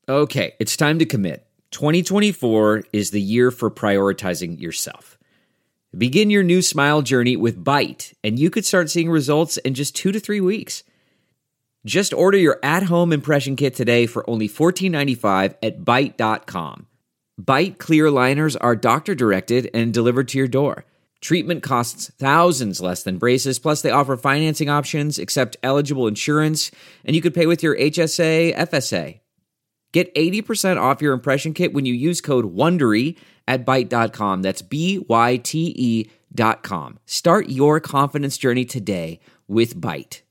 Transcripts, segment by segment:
Okay, it's time to commit. 2024 is the year for prioritizing yourself. Begin your new smile journey with Byte, and you could start seeing results in just 2 to 3 weeks. Just order your at-home impression kit today for only $14.95 at Byte.com. Byte clear aligners are doctor-directed and delivered to your door. Treatment costs thousands less than braces, plus they offer financing options, accept eligible insurance, and you could pay with your HSA, FSA. Get 80% off your impression kit when you use code WONDERY at Byte.com. That's BYTE.com. Start your confidence journey today with Byte.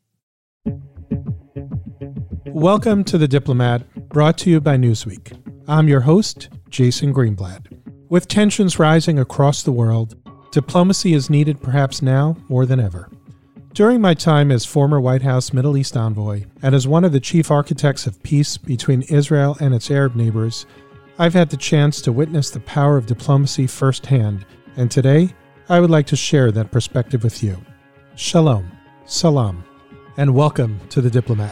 Welcome to The Diplomat, brought to you by Newsweek. I'm your host, Jason Greenblatt. With tensions rising across the world, diplomacy is needed perhaps now more than ever. During my time as former White House Middle East envoy and as one of the chief architects of peace between Israel and its Arab neighbors, I've had the chance to witness the power of diplomacy firsthand, and today I would like to share that perspective with you. Shalom, salam, and welcome to The Diplomat.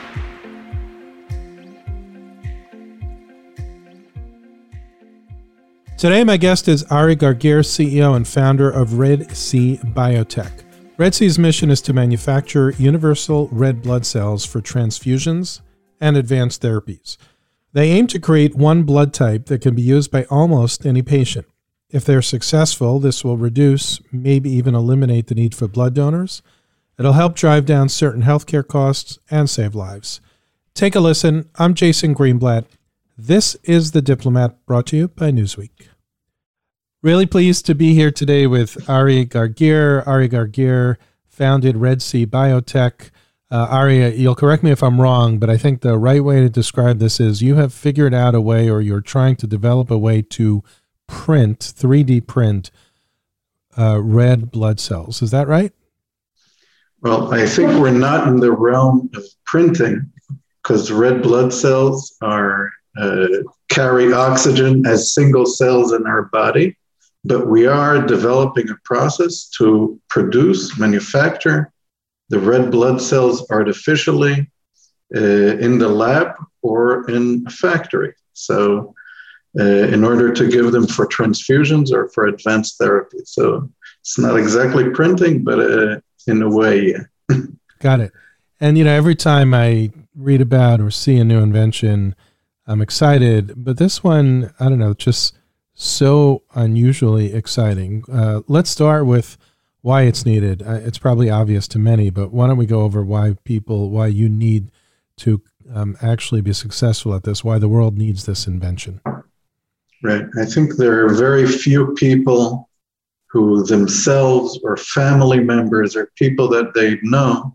Today my guest is Ari Gargir, CEO and founder of RedSea Biotech. RedSea's mission is to manufacture universal red blood cells for transfusions and advanced therapies. They aim to create one blood type that can be used by almost any patient. If they're successful, this will reduce, maybe even eliminate the need for blood donors. It'll help drive down certain healthcare costs and save lives. Take a listen. I'm Jason Greenblatt. This is The Diplomat, brought to you by Newsweek. Really pleased to be here today with Ari Gargir. Ari Gargir founded RedSea Biotech. Ari, you'll correct me if I'm wrong, but I think the right way to describe this is you have figured out a way, or you're trying to develop a way to print, 3D print, red blood cells. Is that right? Well, I think we're not in the realm of printing because red blood cells carry oxygen as single cells in our body. But we are developing a process to manufacture the red blood cells artificially in the lab or in a factory. So in order to give them for transfusions or for advanced therapy. So it's not exactly printing, but in a way, yeah. Got it. And, every time I read about or see a new invention, I'm excited. But this one, I don't know, just so unusually exciting. Let's start with why it's needed. It's probably obvious to many, but why don't we go over why you need to actually be successful at this, why the world needs this invention. Right. I think there are very few people who themselves or family members or people that they know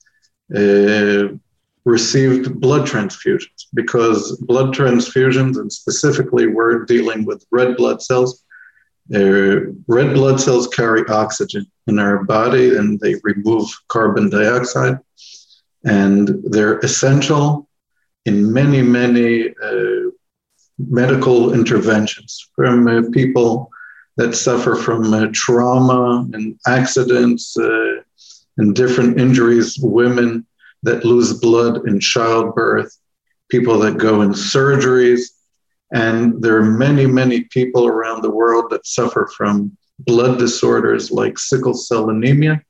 received blood transfusions, because blood transfusions, and specifically we're dealing with red blood cells. Red blood cells carry oxygen in our body and they remove carbon dioxide, and they're essential in many, many medical interventions, from people that suffer from trauma and accidents and different injuries, women that lose blood in childbirth, people that go in surgeries. And there are many, many people around the world that suffer from blood disorders like sickle cell anemia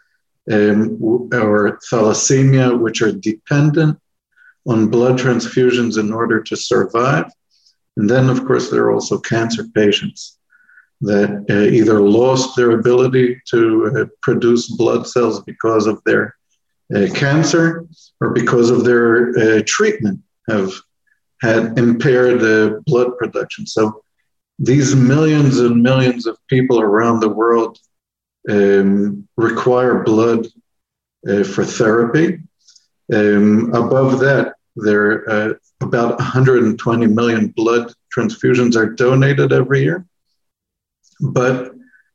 or thalassemia, which are dependent on blood transfusions in order to survive. And then, of course, there are also cancer patients that either lost their ability to produce blood cells because of their cancer, or because of their treatment have had impaired blood production. So these millions and millions of people around the world require blood for therapy. Above that, there are about 120 million blood transfusions are donated every year, but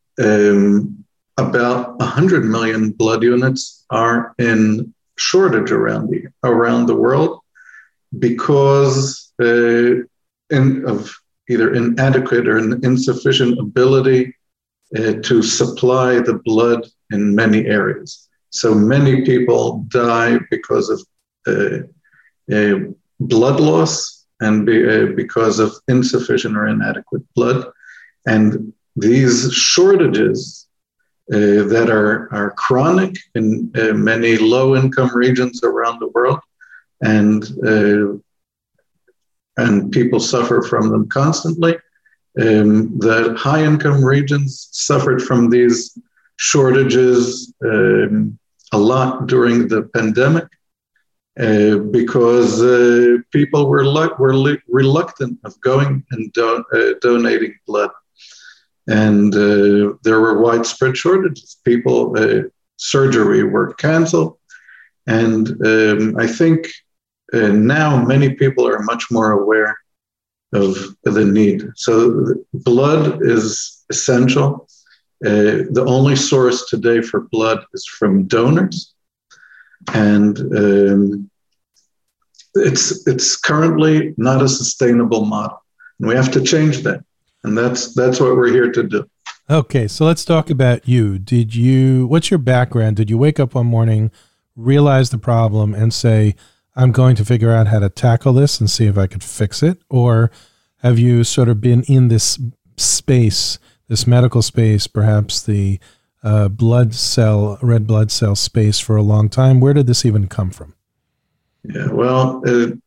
about 100 million blood units are in shortage around the world because of either inadequate or insufficient ability to supply the blood in many areas. So many people die because of blood loss and because of insufficient or inadequate blood. And these shortages that are chronic in many low-income regions around the world, and people suffer from them constantly. The high-income regions suffered from these shortages a lot during the pandemic because people were reluctant of going and donating blood. And there were widespread shortages. Surgery were canceled. And I think now many people are much more aware of the need. So blood is essential. The only source today for blood is from donors. And it's currently not a sustainable model. And we have to change that. And that's what we're here to do. Okay, so let's talk about you. What's your background? Did you wake up one morning, realize the problem, and say, I'm going to figure out how to tackle this and see if I could fix it? Or have you sort of been in this space, this medical space, perhaps the red blood cell space for a long time? Where did this even come from? Yeah, well,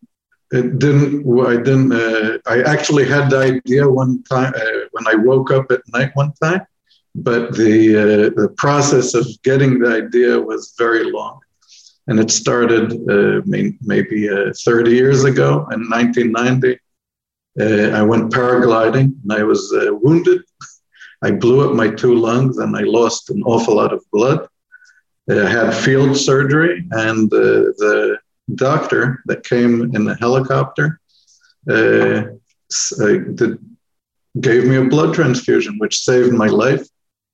I actually had the idea one time when I woke up at night one time, but the process of getting the idea was very long. And it started maybe 30 years ago in 1990. I went paragliding and I was wounded. I blew up my 2 lungs and I lost an awful lot of blood. I had field surgery, and the doctor that came in the helicopter gave me a blood transfusion, which saved my life.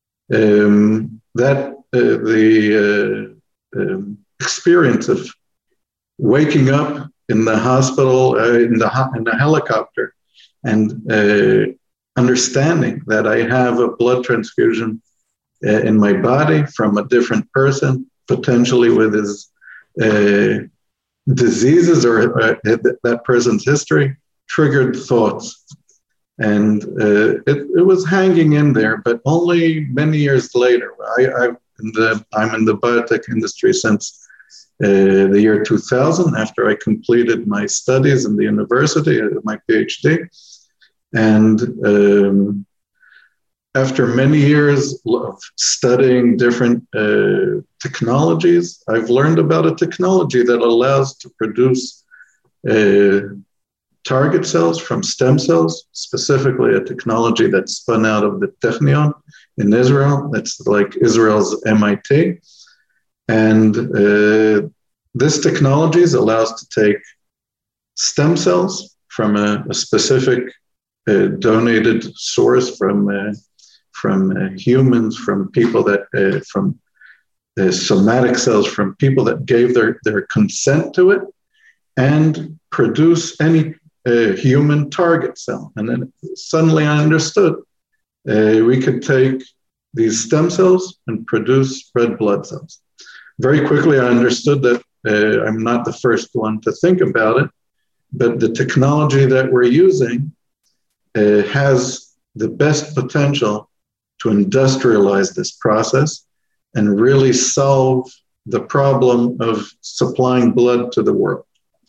Experience of waking up in the hospital, in the helicopter, and understanding that I have a blood transfusion in my body from a different person, potentially with his diseases or that person's history, triggered thoughts. And it was hanging in there, but only many years later. I'm in the biotech industry since the year 2000, after I completed my studies in the university, my PhD. And after many years of studying different technologies, I've learned about a technology that allows to produce target cells from stem cells, specifically a technology that spun out of the Technion in Israel. That's like Israel's MIT. And this technology allows to take stem cells from a specific donated source from humans, from people that, from somatic cells, from people that gave their consent to it, and produce any human target cell. And then suddenly I understood we could take these stem cells and produce red blood cells. Very quickly, I understood that I'm not the first one to think about it, but the technology that we're using has the best potential to industrialize this process and really solve the problem of supplying blood to the world.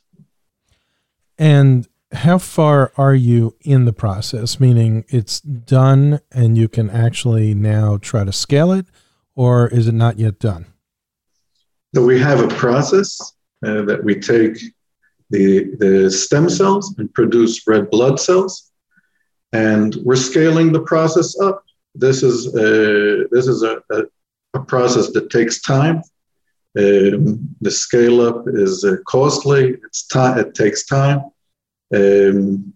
And how far are you in the process? Meaning it's done and you can actually now try to scale it, or is it not yet done? So we have a process that we take the stem cells and produce red blood cells, and we're scaling the process up. This is a process that takes time. The scale up is costly. It takes time. The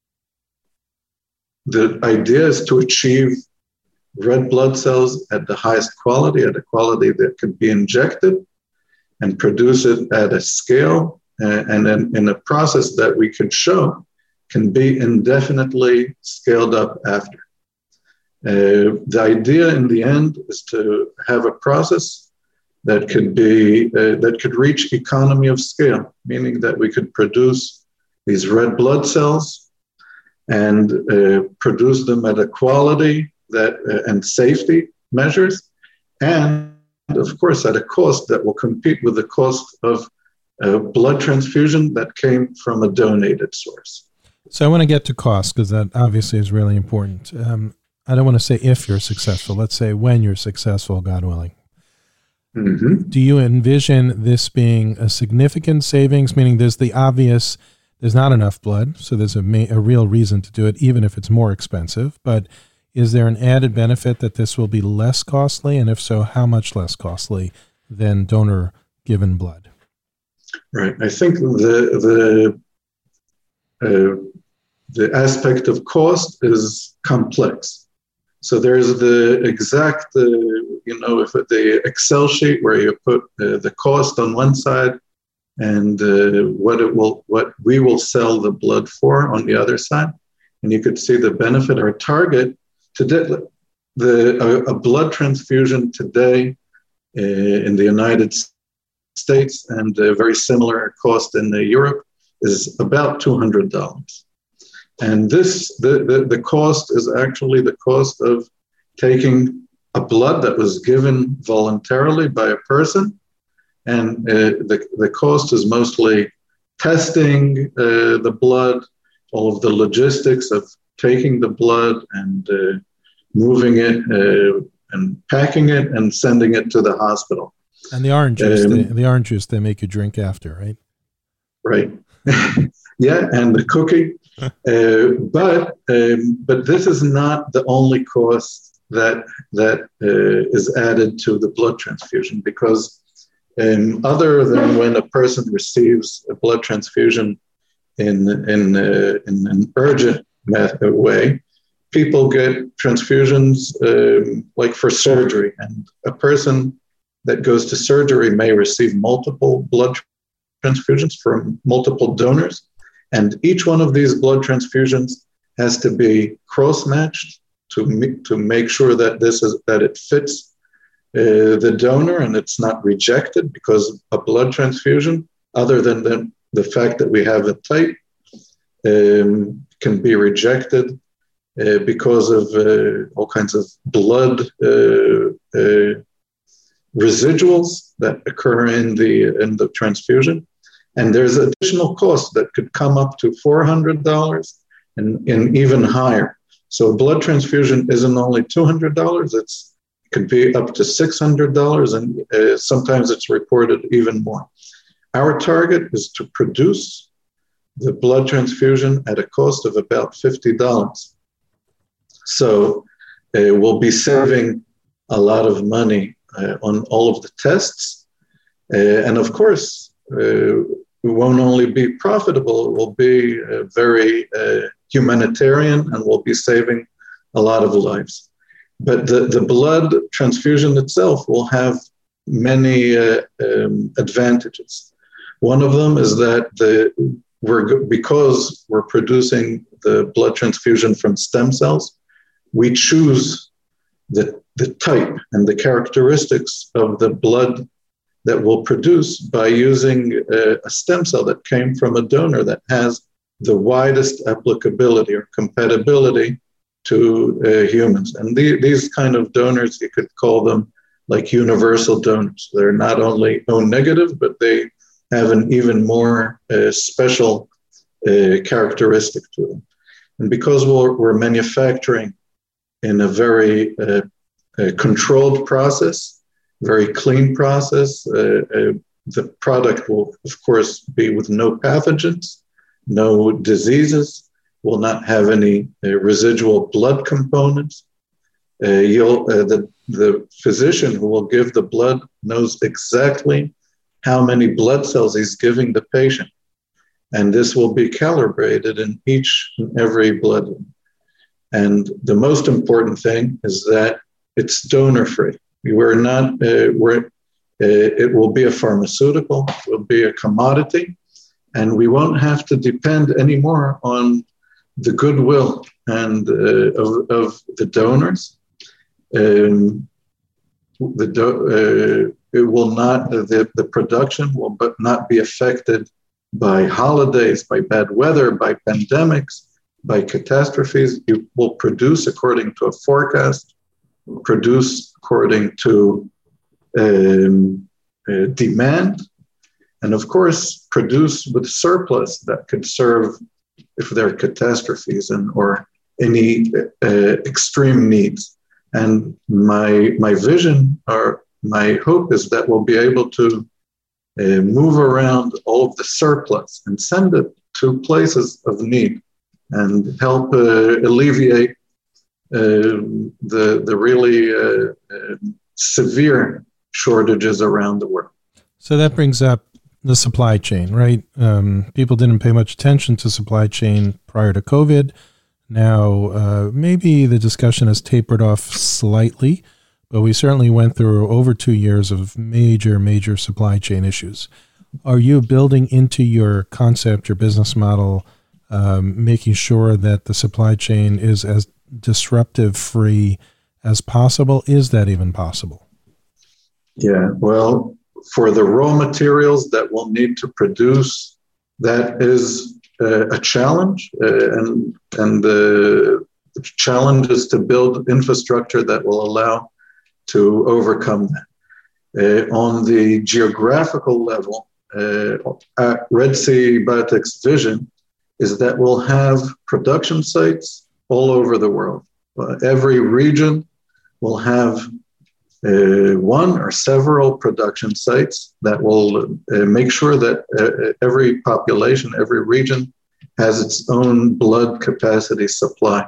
idea is to achieve red blood cells at the highest quality, at a quality that can be injected, and produce it at a scale and in a process that we can show can be indefinitely scaled up after. The idea in the end is to have a process that could reach economy of scale, meaning that we could produce these red blood cells and produce them at a quality that and safety measures, and of course at a cost that will compete with the cost of blood transfusion that came from a donated source. So I want to get to cost, because that obviously is really important. I don't want to say if you're successful. Let's say when you're successful, God willing. Mm-hmm. Do you envision this being a significant savings, meaning there's not enough blood, so there's a real reason to do it, even if it's more expensive, but is there an added benefit that this will be less costly? And if so, how much less costly than donor-given blood? Right. I think the aspect of cost is complex. So there's the exact, if the Excel sheet where you put the cost on one side and what we will sell the blood for on the other side, and you could see the benefit. Our target today, a blood transfusion today in the United States and a very similar cost in Europe is about $200. And the cost is actually the cost of taking a blood that was given voluntarily by a person. And the cost is mostly testing the blood, all of the logistics of taking the blood and moving it and packing it and sending it to the hospital. And the orange juice they make you drink after, right? Right. Yeah, and the cookie. But this is not the only cost that is added to the blood transfusion, because other than when a person receives a blood transfusion in an urgent way, people get transfusions like for surgery, and a person that goes to surgery may receive multiple blood transfusions from multiple donors. And each one of these blood transfusions has to be cross-matched to make sure that it fits the donor and it's not rejected, because a blood transfusion, other than the fact that we have it tight, can be rejected because of all kinds of blood residuals that occur in the transfusion. And there's additional costs that could come up to $400 and even higher. So a blood transfusion isn't only $200, it could be up to $600, and sometimes it's reported even more. Our target is to produce the blood transfusion at a cost of about $50. So we'll be saving a lot of money on all of the tests. And of course, it won't only be profitable, it will be very humanitarian, and we'll be saving a lot of lives. But the blood transfusion itself will have many advantages. One of them is that because we're producing the blood transfusion from stem cells, we choose the type and the characteristics of the blood that we'll produce by using a stem cell that came from a donor that has the widest applicability or compatibility to humans. And these kind of donors, you could call them like universal donors. They're not only O negative, but they have an even more special characteristic to them. And because we're manufacturing in a very controlled process, very clean process, the product will, of course, be with no pathogens, no diseases, will not have any residual blood components. The physician who will give the blood knows exactly how many blood cells he's giving the patient. And this will be calibrated in each and every blood. And the most important thing is that it's donor-free. It will be a pharmaceutical, it will be a commodity, and we won't have to depend anymore on the goodwill and of the donors. The production will not be affected by holidays, by bad weather, by pandemics, by catastrophes. You will produce according to a forecast, produce according to demand, and of course, produce with surplus that could serve if there are catastrophes or any extreme needs. And my vision or my hope is that we'll be able to move around all of the surplus and send it to places of need and help alleviate the really severe shortages around the world. So that brings up the supply chain, right? People didn't pay much attention to supply chain prior to COVID. Now, maybe the discussion has tapered off slightly, but we certainly went through over 2 years of major supply chain issues. Are you building into your concept, your business model, making sure that the supply chain is as disruptive free as possible? Is that even possible? Yeah, well, for the raw materials that we'll need to produce, that is a challenge, and the challenge is to build infrastructure that will allow to overcome that. On the geographical level, Red Sea Biotech's vision is that we'll have production sites all over the world. Every region will have one or several production sites that will make sure that every population, every region has its own blood capacity supply.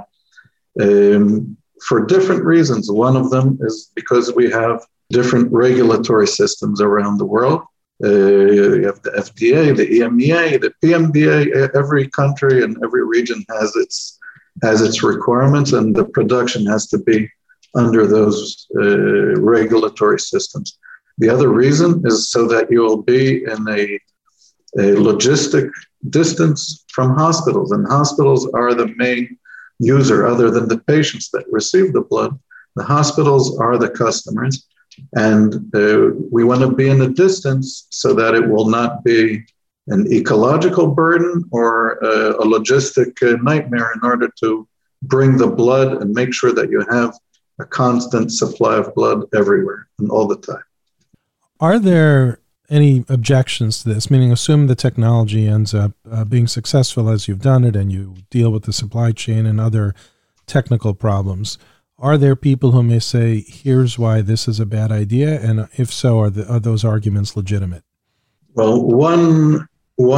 For different reasons. One of them is because we have different regulatory systems around the world. You have the FDA, the EMEA, the PMDA. Every country and every region has its requirements, and the production has to be under those regulatory systems. The other reason is so that you will be in a logistic distance from hospitals, and hospitals are the main user other than the patients that receive the blood. The hospitals are the customers, and we want to be in a distance so that it will not be an ecological burden or a logistic nightmare in order to bring the blood and make sure that you have a constant supply of blood everywhere and all the time. Are there any objections to this? Meaning, assume the technology ends up being successful as you've done it and you deal with the supply chain and other technical problems. Are there people who may say, here's why this is a bad idea? And if so, are those arguments legitimate? Well, one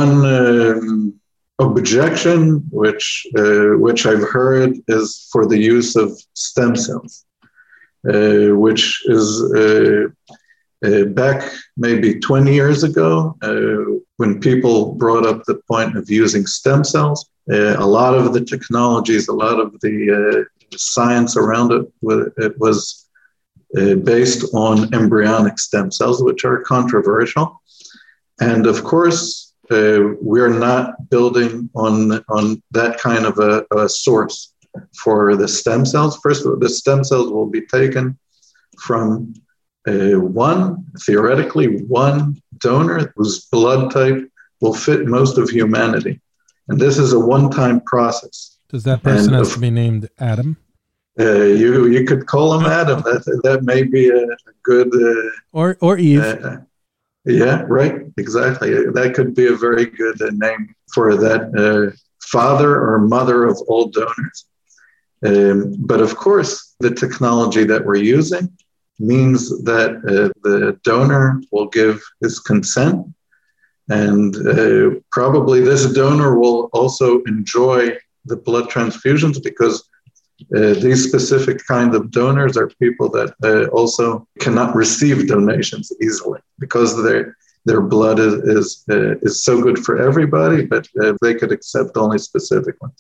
objection which I've heard is for the use of stem cells, which is back maybe 20 years ago, when people brought up the point of using stem cells. A lot of the technologies, a lot of the science around it was based on embryonic stem cells, which are controversial. And of course, we're not building on that kind of a source for the stem cells. First of all, the stem cells will be taken from theoretically one donor whose blood type will fit most of humanity. And this is a one-time process. Does that person have to be named Adam? You could call him Adam. That may be a good... or Eve. Yeah, right. Exactly. That could be a very good name for that father or mother of all donors. But of course, the technology that we're using means that the donor will give his consent, and probably this donor will also enjoy the blood transfusions, because these specific kind of donors are people that also cannot receive donations easily, because their blood is so good for everybody, but they could accept only specific ones.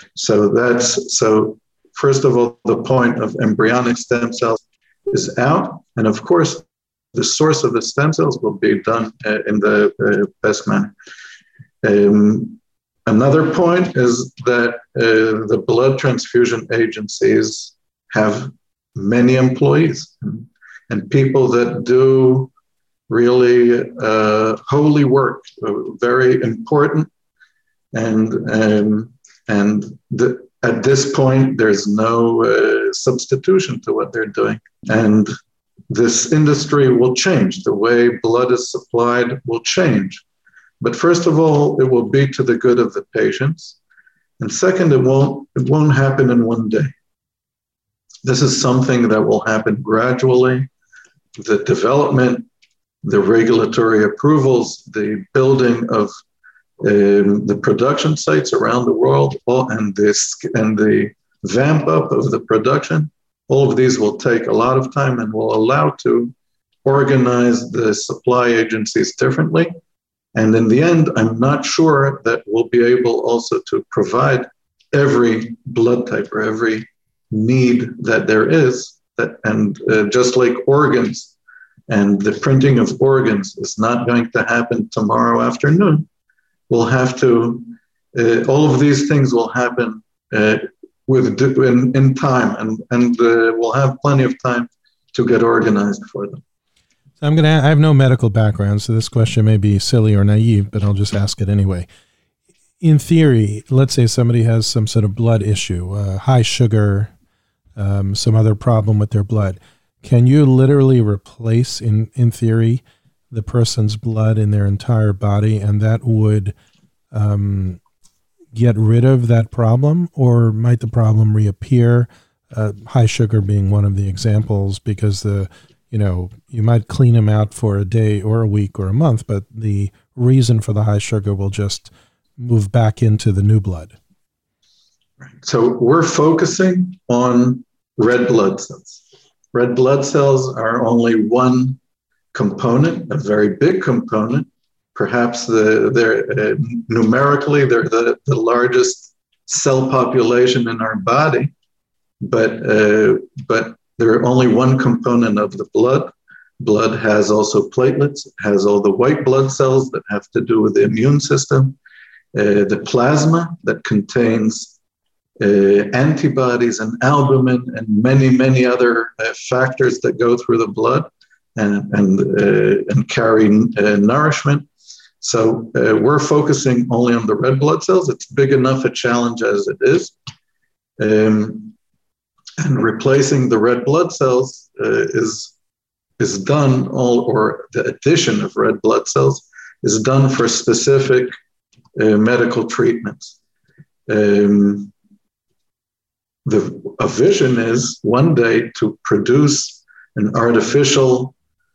So first of all, the point of embryonic stem cells is out, and of course, the source of the stem cells will be done in the best manner. Another point is that the blood transfusion agencies have many employees, and people that do really holy work, very important. At this point, there's no substitution to what they're doing. And this industry will change. The way blood is supplied will change. But first of all, it will be to the good of the patients. And second, it won't happen in one day. This is something that will happen gradually. The development, the regulatory approvals, the building of the production sites around the world, and the vamp up of the production, all of these will take a lot of time and will allow to organize the supply agencies differently. And in the end, I'm not sure that we'll be able also to provide every blood type or every need that there is. Just like organs, and the printing of organs is not going to happen tomorrow afternoon. We'll have to, all of these things will happen in time, and we'll have plenty of time to get organized for them. So I have no medical background, so this question may be silly or naive, but I'll just ask it anyway. In theory, let's say somebody has some sort of blood issue, high sugar, some other problem with their blood. Can you literally replace, in theory, the person's blood in their entire body, and that would get rid of that problem? Or might the problem reappear? High sugar being one of the examples, because you might clean them out for a day or a week or a month, but the reason for the high sugar will just move back into the new blood. So we're focusing on red blood cells. Red blood cells are only one component, a very big component. Perhaps they're numerically they're the largest cell population in our body, but they're only one component of the blood. Blood has also platelets, has all the white blood cells that have to do with the immune system, the plasma that contains antibodies and albumin and many other factors that go through the blood and carry nourishment. So we're focusing only on the red blood cells. It's big enough a challenge as it is. And replacing the red blood cells is done, or the addition of red blood cells is done for specific medical treatments. A vision is one day to produce an artificially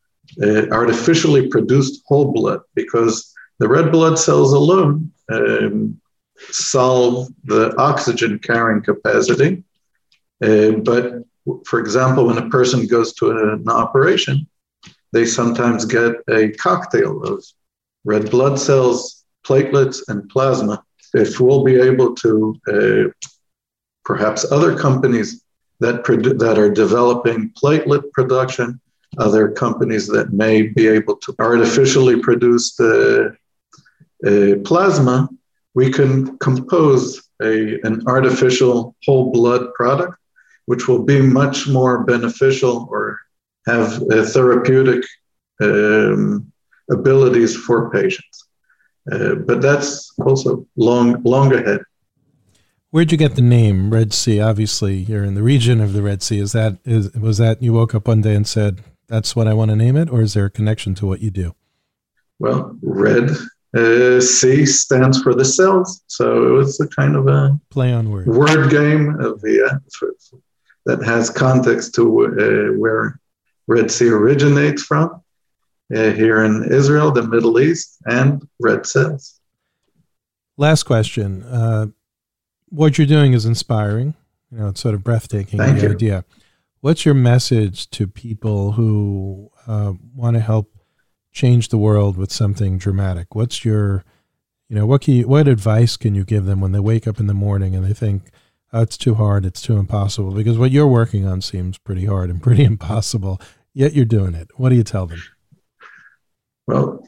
produced whole blood, because the red blood cells alone solve the oxygen carrying capacity. But for example, when a person goes to an operation, they sometimes get a cocktail of red blood cells, platelets, and plasma. If we'll be able to, perhaps other companies that are developing platelet production, other companies that may be able to artificially produce the plasma, we can compose an artificial whole blood product, which will be much more beneficial or have therapeutic abilities for patients. But that's also long ahead. Where'd you get the name Red Sea? Obviously, you're in the region of the Red Sea. Was that you woke up one day and said, that's what I want to name it? Or is there a connection to what you do? Well, Red C stands for the cells. So it was a kind of a play on word game of that has context to where Red Sea originates from, here in Israel, the Middle East, and red cells. Last question. What you're doing is inspiring. It's sort of breathtaking. Thank you. Idea. What's your message to people who want to help change the world with something dramatic? What's your, what advice can you give them when they wake up in the morning and they think, oh, it's too hard, it's too impossible? Because what you're working on seems pretty hard and pretty impossible, yet you're doing it. What do you tell them? Well,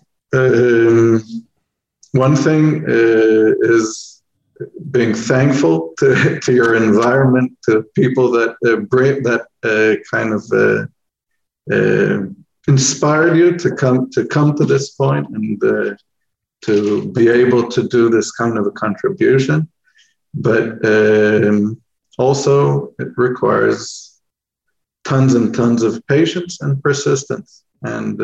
one thing is being thankful to your environment, to people that inspired you to come to this point and to be able to do this kind of a contribution. But also it requires tons and tons of patience and persistence. And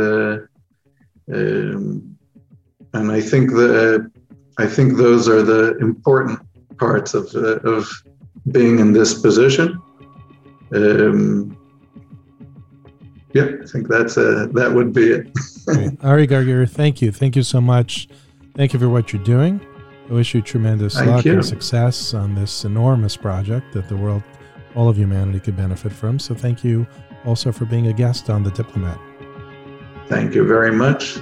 I think those are the important parts of being in this position. I think that would be it. Ari Gargir, thank you. Thank you so much. Thank you for what you're doing. I wish you tremendous luck and success on this enormous project that the world, all of humanity could benefit from. So thank you also for being a guest on The Diplomat. Thank you very much.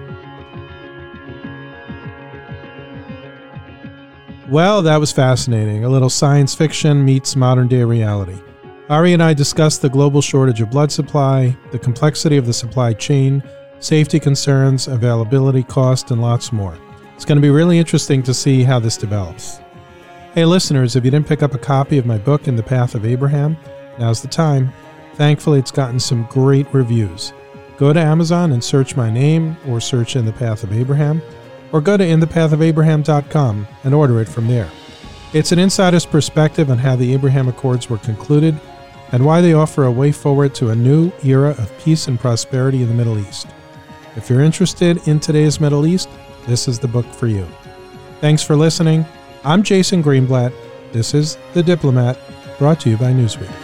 Well, that was fascinating. A little science fiction meets modern day reality. Ari and I discussed the global shortage of blood supply, the complexity of the supply chain, safety concerns, availability, cost, and lots more. It's going to be really interesting to see how this develops. Hey listeners, if you didn't pick up a copy of my book, In the Path of Abraham, now's the time. Thankfully, it's gotten some great reviews. Go to Amazon and search my name, or search In the Path of Abraham, or go to inthepathofabraham.com and order it from there. It's an insider's perspective on how the Abraham Accords were concluded and why they offer a way forward to a new era of peace and prosperity in the Middle East. If you're interested in today's Middle East, this is the book for you. Thanks for listening. I'm Jason Greenblatt. This is The Diplomat, brought to you by Newsweek.